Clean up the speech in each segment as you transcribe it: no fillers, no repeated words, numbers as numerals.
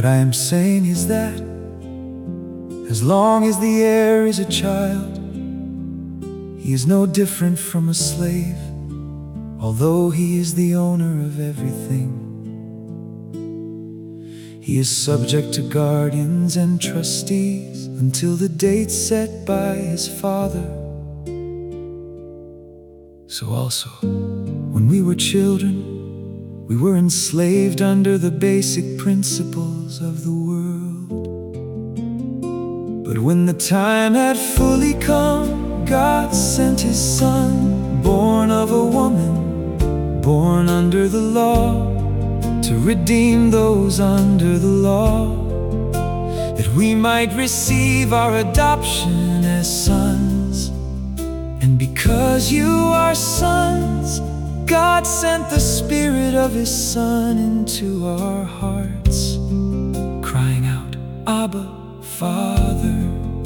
I am saying is that as long as the heir is a child, he is no different from a slave, although he is the owner of everything. He is subject to guardians and trustees until the date set by his father. So also, when we were children, we were enslaved under the basic principles of the world. But when the time had fully come, God sent His Son, born of a woman, born under the law, to redeem those under the law, that we might receive our adoption as sons. And because you are sons, God sent the Spirit of His Son into our hearts, crying out, Abba, Father.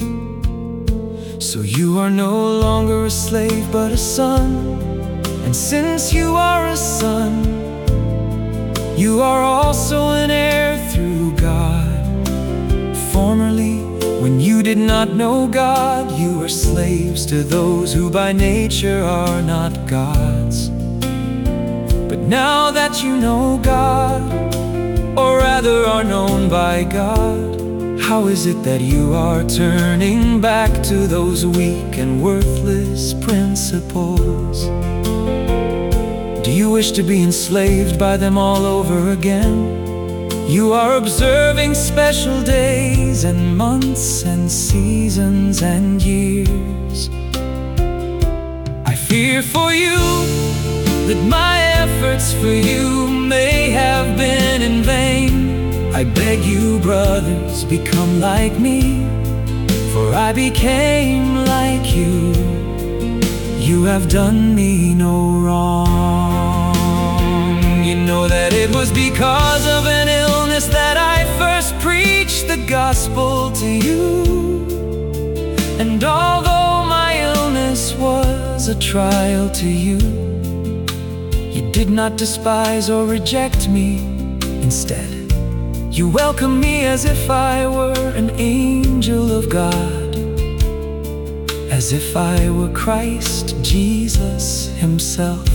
So you are no longer a slave but a son. And since you are a son, you are also an heir through God. Formerly, when you did not know God, you were slaves to those who by nature are not God's. But now that you know God, or rather are known by God, how is it that you are turning back to those weak and worthless principles? Do you wish to be enslaved by them all over again? You are observing special days and months and seasons and years. I fear for you that my efforts for you may have been in vain. I beg you, brothers, become like me, for I became like you. You have done me no wrong. You know that it was because of an illness that I first preached the gospel to you. And although my illness was a trial to you, you did not despise or reject me. Instead, you welcomed me as if I were an angel of God, as if I were Christ Jesus Himself.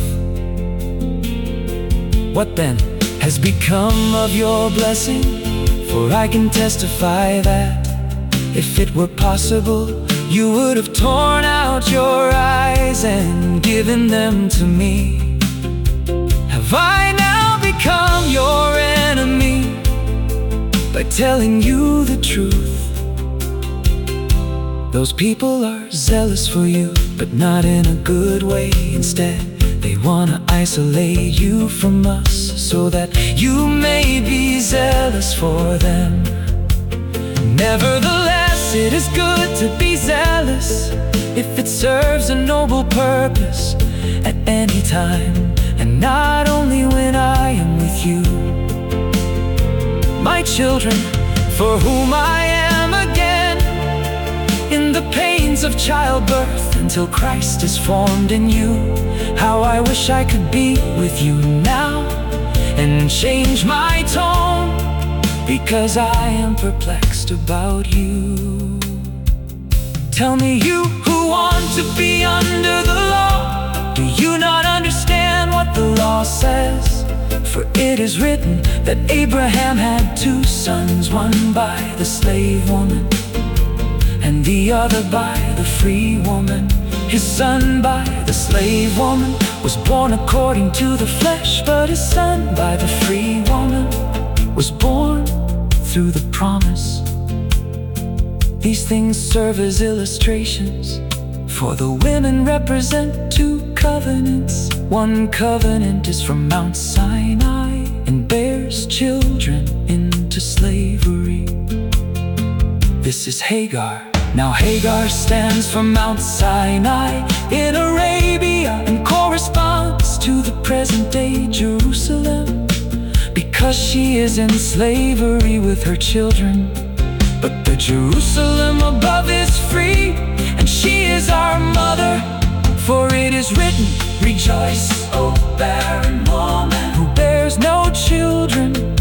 What then has become of your blessing? For I can testify that if it were possible, you would have torn out your eyes and given them to me. Have I now become your enemy by telling you the truth? Those people are zealous for you, but not in a good way. Instead, they want to isolate you from us, so that you may be zealous for them. Nevertheless, it is good to be zealous if it serves a noble purpose at any time, and not only when I am with you. My children, for whom I am again in the pains of childbirth until Christ is formed in you, how I wish I could be with you now and change my tone, because I am perplexed about you. Tell me, you who want to be under the law, do you not understand what the law says? For it is written that Abraham had two sons, one by the slave woman and the other by the free woman. His son by the slave woman was born according to the flesh, but his son by the free woman was born through the promise. These things serve as illustrations, for the women represent two covenants. One covenant is from Mount Sinai and bears children into slavery. This is Hagar. Now Hagar stands for Mount Sinai in Arabia and corresponds to the present-day Jerusalem, because she is in slavery with her children. But the Jerusalem above is free, and she is our mother. For it is written, rejoice, O barren woman who bears no children.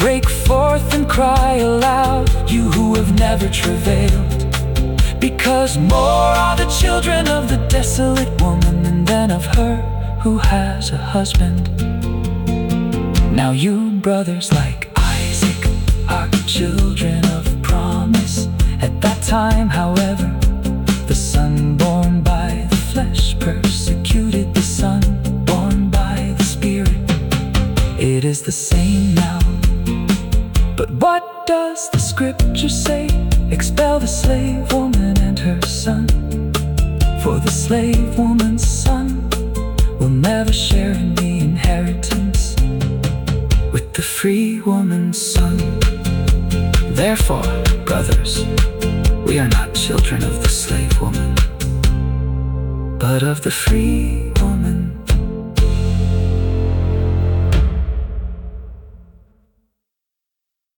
Break forth and cry aloud, you who have never travailed, because more are the children of the desolate woman than of her who has a husband. Now you brothers like Isaac are children of promise. At that time, however, the son born by the flesh persecuted the son born by the Spirit. It is the same now. But what does the scripture say? Expel the slave woman and her son, for the slave woman's son will never share in the inheritance with the free woman's son. Therefore, brothers, we are not children of the slave woman, but of the free woman.